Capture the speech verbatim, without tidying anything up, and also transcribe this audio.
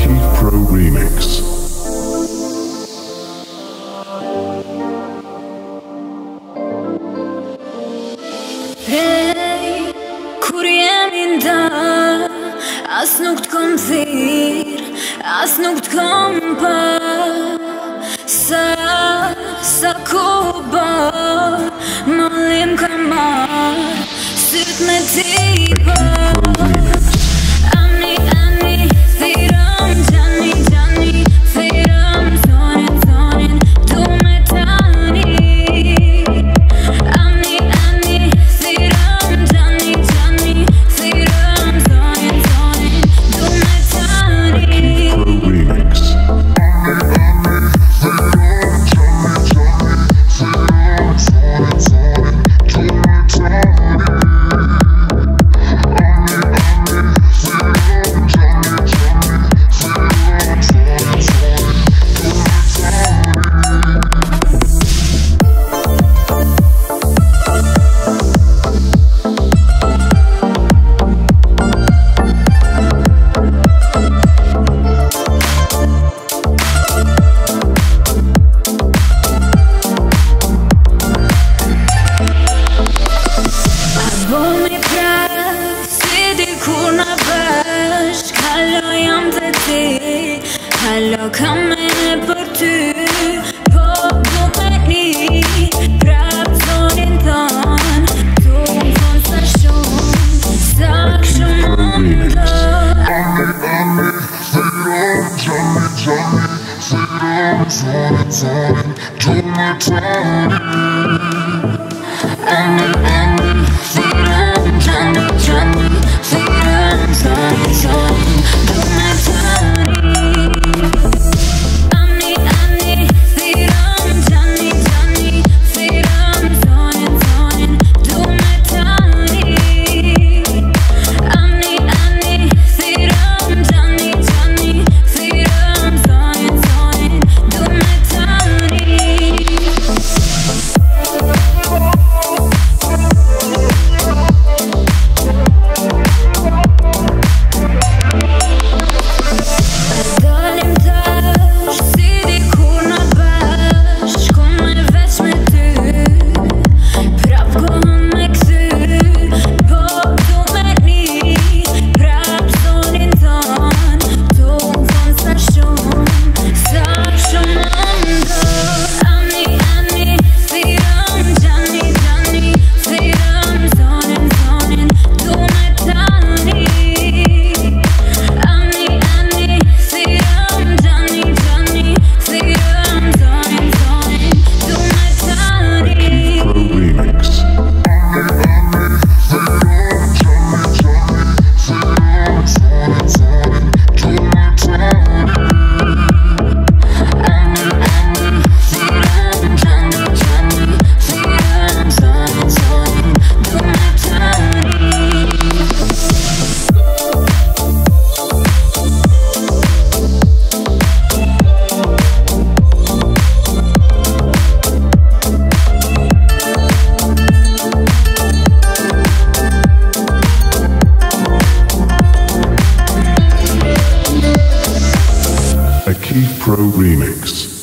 Keith Pro Remix. Hey, kur jemi nda, as nuk t'kom thirr, as nuk t'kom pa. Sa, sa ku ba, mallim ka marr, syt me ti pa. Ani, ani, thirëm, gjani, gjani, thirëm, zonin, zonin, du me tani. Ani, ani, thirëm, gjani, gjani, thirëm, zonin, zonin, du me tani. Pro Remix. Halo kam e për ty, po du me një prap zonin ton. Du më thonë sa shumë, sa shumë më ndo. Ani, ani, thirëm, gjani, gjani, thirëm, zonin, zonin, du me tani. Ani, ani, thirëm, gjani, gjani, thirëm, zonin, zonin, du me tani. Keith Pro Remix.